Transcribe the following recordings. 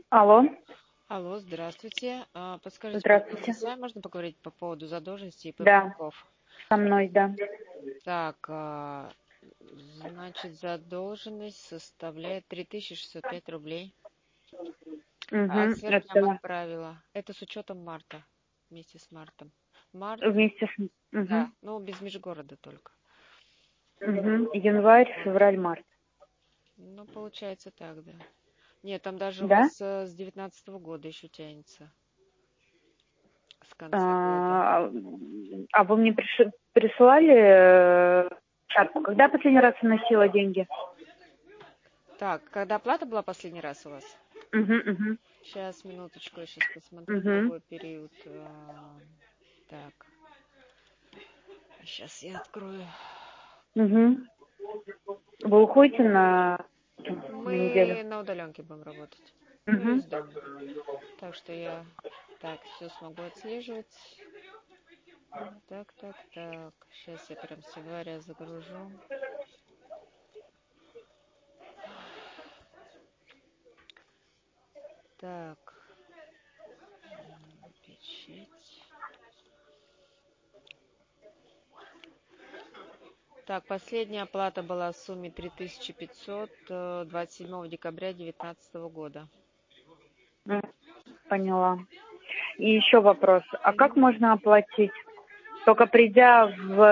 Алло, Алло, здравствуйте. Подскажите, пожалуйста, здравствуйте. с вами можно поговорить по поводу задолженности и Да, платежов? со мной, да. Так, значит, задолженность составляет 3605 рублей. А Угу, сверх я вам это отправила. Это с учетом марта, вместе с мартом. Март, вместе с... Угу, да, ну без межгорода только. угу. Январь, февраль, март. Ну, получается так, да. Нет, там даже у Да? вас с 19 года еще тянется, с конца года. А, а вы мне присылали чатку? Когда последний раз вносила деньги? Так, когда оплата была последний раз у вас? Угу, угу, Сейчас, минуточку, я сейчас посмотрю, угу, какой период. Так, сейчас я открою. угу. Вы уходите на неделю? Мы на удаленке будем работать. Ну, Угу. из дома. Так что я так все смогу отслеживать. Так, так, так. Сейчас я прям с января загружу. Так, печать. Так, последняя оплата была в сумме 3500 27 декабря 2019 года. Поняла. И еще вопрос. А как Мгм. можно оплатить? Только придя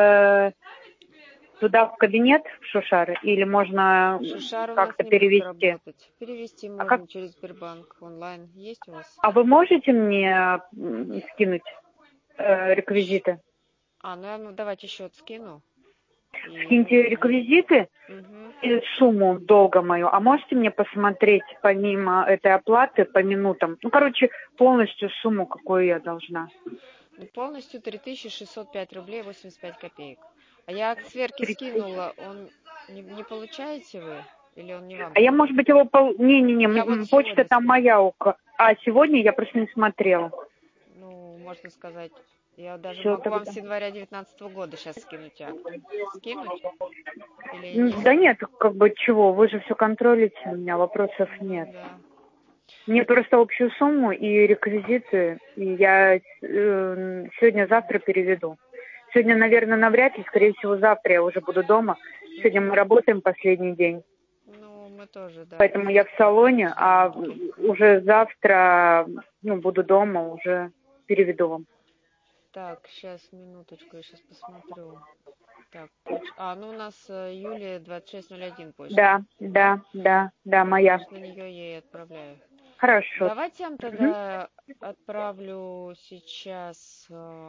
туда в кабинет, в Шушары, или можно Шишар у нас как-то не будет перевести? работать. Перевести А как? можно через Сбербанк онлайн. Есть у вас? А вы можете мне скинуть реквизиты? Ну я давайте счет скину. И Скиньте реквизиты Мгм. и сумму долга мою. А можете мне посмотреть помимо этой оплаты по минутам? Ну, короче, полностью сумму, какую я должна. Ну, полностью 3605 рублей 85 копеек. А я к Сверке 30. скинула. Он не получаете вы? Или он не вам А я, пришел? может быть, его... Не-не-не, Я вот почта сегодня там скинула. моя. А сегодня я просто не смотрела. Ну, можно сказать, я даже Все могу вам тогда. с января 2019 года сейчас скинуть акт. Скинуть? Или не Да скинуть? нет, как бы чего, вы же все контролите, у меня вопросов Ну нет. да. Мне просто общую сумму и реквизиты, и я сегодня-завтра переведу. Сегодня, наверное, навряд ли, скорее всего, завтра я уже буду дома. Сегодня мы Мгм. работаем последний день, Ну, мы тоже, да, поэтому я в салоне, а удаленки. уже завтра, буду дома, уже переведу вам. Так, сейчас, минуточку, я сейчас посмотрю. Так, ну у нас Юлия 2601 почта. Да, да, да, да, Я, моя. значит, на нее я и отправляю. Хорошо. Давайте я вам Мгм. тогда отправлю сейчас,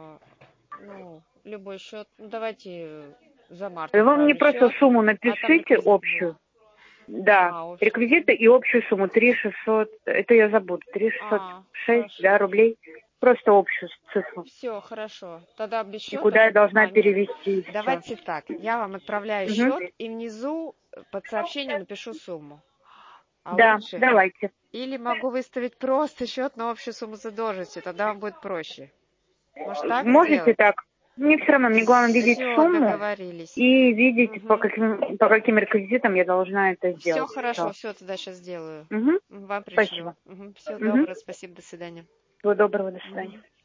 любой счет. Ну, давайте за март Вы мне отправлю просто счет, сумму а там напишите реквизиты будут. общую. Да, Общую реквизиты сумму. и общую сумму 3600. Это я забуду. 3606, да, Хорошо. рублей. Просто общую цифру. Все, хорошо. Тогда без И счета. куда я должна Нет. перевести, и все. Давайте так. Я вам отправляю Угу. счет и внизу под сообщением напишу сумму. А Да, лучше давайте. или могу выставить просто счет на общую сумму задолженности, тогда вам будет проще. Может так Можете сделать? так? Мне все равно, мне главное видеть Все, сумму договорились. и видеть, по Угу. каким реквизитам я должна это Все сделать. хорошо, Все. все тогда сейчас сделаю. Угу. Вам Спасибо. пришлю. Все Угу. доброе, спасибо, до свидания. Всего доброго, до свидания. Мгм.